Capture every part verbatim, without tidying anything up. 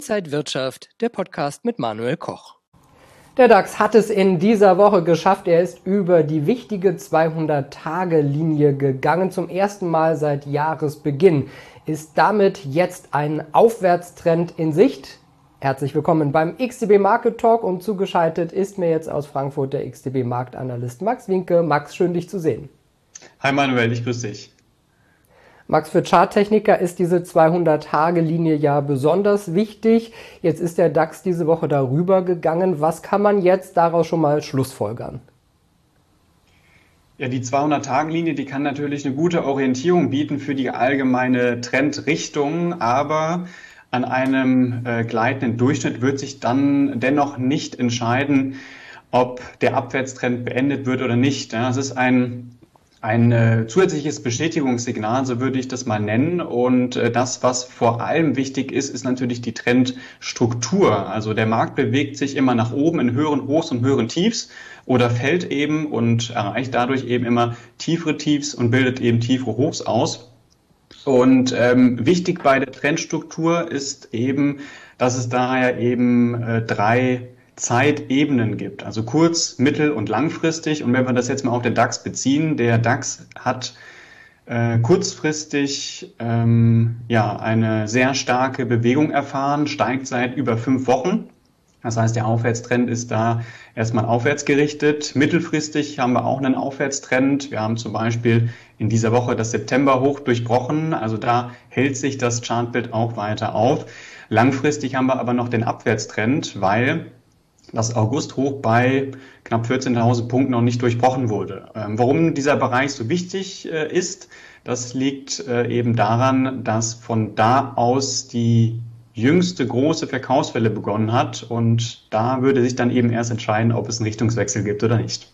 Inside Wirtschaft, der Podcast mit Manuel Koch. Der DAX hat es in dieser Woche geschafft. Er ist über die wichtige zweihundert-Tage-Linie gegangen. Zum ersten Mal seit Jahresbeginn ist damit jetzt ein Aufwärtstrend in Sicht. Herzlich willkommen beim X T B Market Talk und zugeschaltet ist mir jetzt aus Frankfurt der X T B Marktanalyst Max Winke. Max, schön dich zu sehen. Hi Manuel, ich grüße dich. Max, für Charttechniker ist diese zweihundert-Tage-Linie ja besonders wichtig. Jetzt ist der DAX diese Woche darüber gegangen. Was kann man jetzt daraus schon mal schlussfolgern? Ja, die zweihundert-Tage-Linie, die kann natürlich eine gute Orientierung bieten für die allgemeine Trendrichtung, aber an einem äh, gleitenden Durchschnitt wird sich dann dennoch nicht entscheiden, ob der Abwärtstrend beendet wird oder nicht. Ja, es ist ein Ein äh, zusätzliches Bestätigungssignal, so würde ich das mal nennen. Und äh, das, was vor allem wichtig ist, ist natürlich die Trendstruktur. Also der Markt bewegt sich immer nach oben in höheren Hochs und höheren Tiefs oder fällt eben und erreicht dadurch eben immer tiefere Tiefs und bildet eben tiefere Hochs aus. Und ähm, wichtig bei der Trendstruktur ist eben, dass es daher eben äh, drei Zeitebenen gibt, also kurz-, mittel- und langfristig. Und wenn wir das jetzt mal auf den DAX beziehen, der DAX hat äh, kurzfristig ähm, ja eine sehr starke Bewegung erfahren, steigt seit über fünf Wochen. Das heißt, der Aufwärtstrend ist da erstmal aufwärts gerichtet. Mittelfristig haben wir auch einen Aufwärtstrend. Wir haben zum Beispiel in dieser Woche das Septemberhoch durchbrochen. Also da hält sich das Chartbild auch weiter auf. Langfristig haben wir aber noch den Abwärtstrend, weil das August-Hoch bei knapp vierzehntausend Punkten noch nicht durchbrochen wurde. Ähm, warum dieser Bereich so wichtig äh, ist, das liegt äh, eben daran, dass von da aus die jüngste große Verkaufswelle begonnen hat und da würde sich dann eben erst entscheiden, ob es einen Richtungswechsel gibt oder nicht.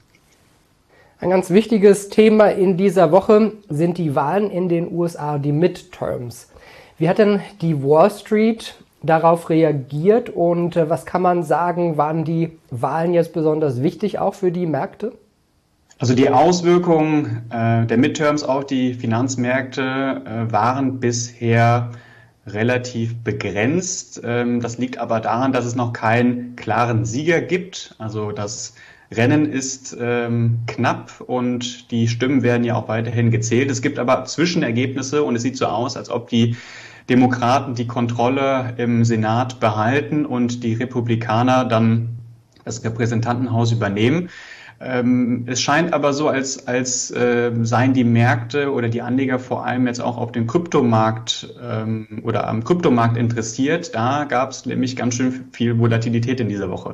Ein ganz wichtiges Thema in dieser Woche sind die Wahlen in den U S A, die Midterms. Wie hat denn die Wall Street darauf reagiert und äh, was kann man sagen, waren die Wahlen jetzt besonders wichtig auch für die Märkte? Also die Auswirkungen äh, der Midterms auf die Finanzmärkte äh, waren bisher relativ begrenzt. Ähm, das liegt aber daran, dass es noch keinen klaren Sieger gibt. Also das Rennen ist ähm, knapp und die Stimmen werden ja auch weiterhin gezählt. Es gibt aber Zwischenergebnisse und es sieht so aus, als ob die Demokraten die Kontrolle im Senat behalten und die Republikaner dann das Repräsentantenhaus übernehmen. Ähm, es scheint aber so, als, als äh, seien die Märkte oder die Anleger vor allem jetzt auch auf den Kryptomarkt ähm, oder am Kryptomarkt interessiert. Da gab es nämlich ganz schön viel Volatilität in dieser Woche.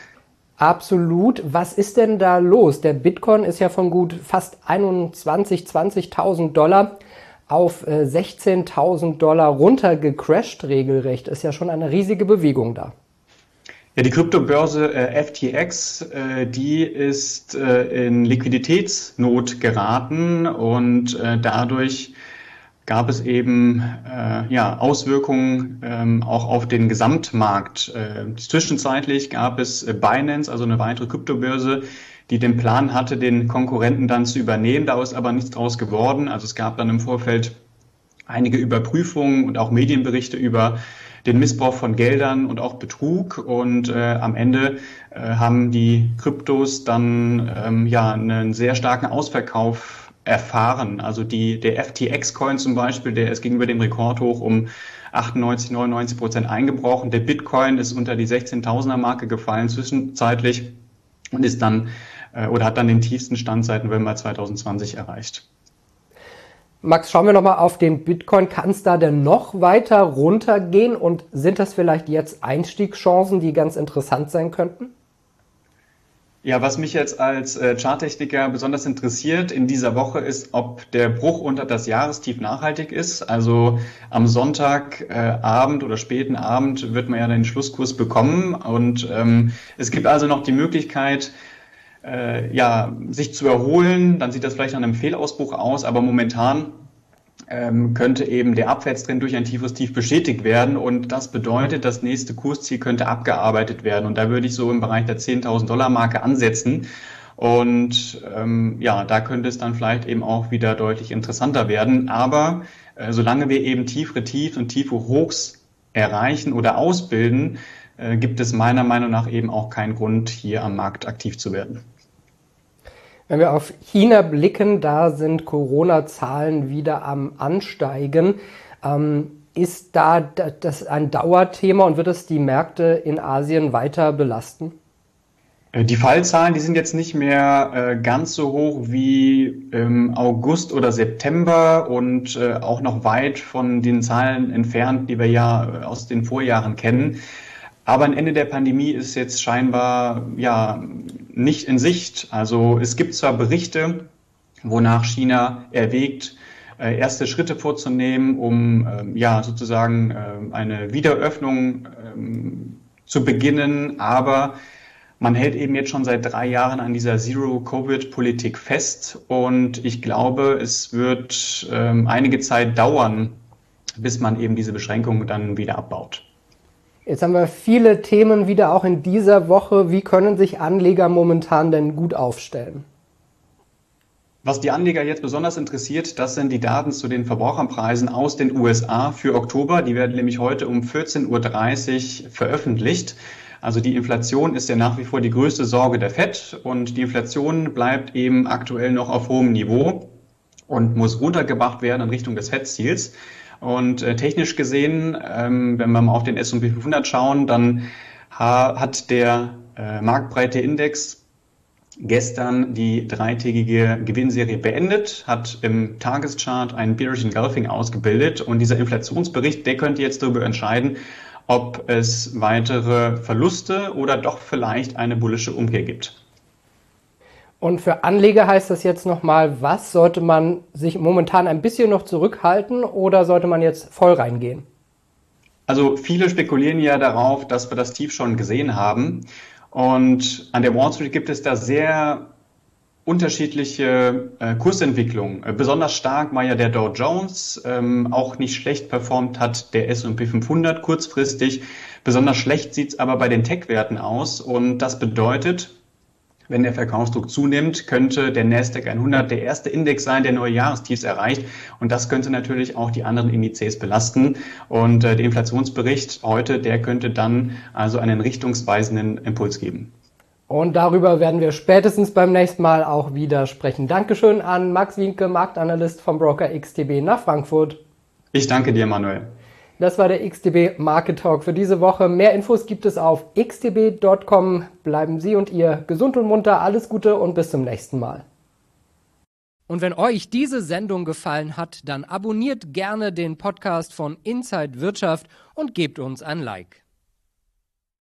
Absolut. Was ist denn da los? Der Bitcoin ist ja von gut fast einundzwanzig, zwanzigtausend Dollar auf sechzehntausend Dollar runtergecrasht regelrecht. Ist ja schon eine riesige Bewegung da. Ja, die Kryptobörse äh, F T X, äh, die ist äh, in Liquiditätsnot geraten und äh, dadurch gab es eben äh, ja, Auswirkungen ähm, auch auf den Gesamtmarkt. Äh, zwischenzeitlich gab es äh, Binance, also eine weitere Kryptobörse, die den Plan hatte, den Konkurrenten dann zu übernehmen. Da ist aber nichts draus geworden. Also es gab dann im Vorfeld einige Überprüfungen und auch Medienberichte über den Missbrauch von Geldern und auch Betrug. Und äh, am Ende äh, haben die Kryptos dann ähm, ja einen sehr starken Ausverkauf erfahren. Also die, der F T X-Coin zum Beispiel, der ist gegenüber dem Rekordhoch um achtundneunzig, neunundneunzig Prozent eingebrochen. Der Bitcoin ist unter die sechzehntausender-Marke gefallen zwischenzeitlich und ist dann oder hat dann den tiefsten Stand seit November zweitausendzwanzig erreicht. Max, schauen wir nochmal auf den Bitcoin. Kann es da denn noch weiter runtergehen und sind das vielleicht jetzt Einstiegschancen, die ganz interessant sein könnten? Ja, was mich jetzt als äh, Charttechniker besonders interessiert in dieser Woche ist, ob der Bruch unter das Jahrestief nachhaltig ist. Also am Sonntagabend äh, oder späten Abend wird man ja den Schlusskurs bekommen und ähm, es gibt also noch die Möglichkeit, Äh, ja, sich zu erholen, dann sieht das vielleicht nach einem Fehlausbruch aus, aber momentan ähm, könnte eben der Abwärtstrend durch ein tieferes Tief bestätigt werden und das bedeutet, das nächste Kursziel könnte abgearbeitet werden und da würde ich so im Bereich der zehntausend Dollar Marke ansetzen und ähm, ja, da könnte es dann vielleicht eben auch wieder deutlich interessanter werden, aber äh, solange wir eben tiefere Tiefs und tiefe Hochs erreichen oder ausbilden, äh, gibt es meiner Meinung nach eben auch keinen Grund, hier am Markt aktiv zu werden. Wenn wir auf China blicken, da sind Corona-Zahlen wieder am Ansteigen. Ähm, ist da das ein Dauerthema und wird es die Märkte in Asien weiter belasten? Die Fallzahlen, die sind jetzt nicht mehr äh, ganz so hoch wie im August oder September und äh, auch noch weit von den Zahlen entfernt, die wir ja äh, aus den Vorjahren kennen. Aber ein Ende der Pandemie ist jetzt scheinbar ja nicht in Sicht. Also es gibt zwar Berichte, wonach China erwägt, äh, erste Schritte vorzunehmen, um äh, ja sozusagen äh, eine Wiederöffnung äh, zu beginnen, aber man hält eben jetzt schon seit drei Jahren an dieser Zero-Covid-Politik fest und ich glaube, es wird ähm, einige Zeit dauern, bis man eben diese Beschränkungen dann wieder abbaut. Jetzt haben wir viele Themen wieder auch in dieser Woche. Wie können sich Anleger momentan denn gut aufstellen? Was die Anleger jetzt besonders interessiert, das sind die Daten zu den Verbraucherpreisen aus den U S A für Oktober. Die werden nämlich heute um vierzehn Uhr dreißig veröffentlicht. Also die Inflation ist ja nach wie vor die größte Sorge der Fed und die Inflation bleibt eben aktuell noch auf hohem Niveau und muss runtergebracht werden in Richtung des Fed-Ziels. Und äh, technisch gesehen, ähm, wenn wir mal auf den S und P fünfhundert schauen, dann ha- hat der äh, marktbreite Index gestern die dreitägige Gewinnserie beendet, hat im Tageschart einen Bearish Engulfing ausgebildet und dieser Inflationsbericht, der könnte jetzt darüber entscheiden, ob es weitere Verluste oder doch vielleicht eine bullische Umkehr gibt. Und für Anleger heißt das jetzt nochmal, was sollte man sich momentan ein bisschen noch zurückhalten oder sollte man jetzt voll reingehen? Also viele spekulieren ja darauf, dass wir das Tief schon gesehen haben. Und an der Wall Street gibt es da sehr unterschiedliche äh, Kursentwicklungen. Äh, besonders stark war ja der Dow Jones, ähm, auch nicht schlecht performt hat der S und P fünfhundert kurzfristig. Besonders schlecht sieht es aber bei den Tech-Werten aus und das bedeutet, wenn der Verkaufsdruck zunimmt, könnte der Nasdaq hundert der erste Index sein, der neue Jahrestiefs erreicht und das könnte natürlich auch die anderen Indizes belasten und äh, der Inflationsbericht heute, der könnte dann also einen richtungsweisenden Impuls geben. Und darüber werden wir spätestens beim nächsten Mal auch wieder sprechen. Dankeschön an Max Wienke, Marktanalyst vom Broker X T B nach Frankfurt. Ich danke dir, Manuel. Das war der X T B Market Talk für diese Woche. Mehr Infos gibt es auf x t b punkt com. Bleiben Sie und ihr gesund und munter. Alles Gute und bis zum nächsten Mal. Und wenn euch diese Sendung gefallen hat, dann abonniert gerne den Podcast von Inside Wirtschaft und gebt uns ein Like.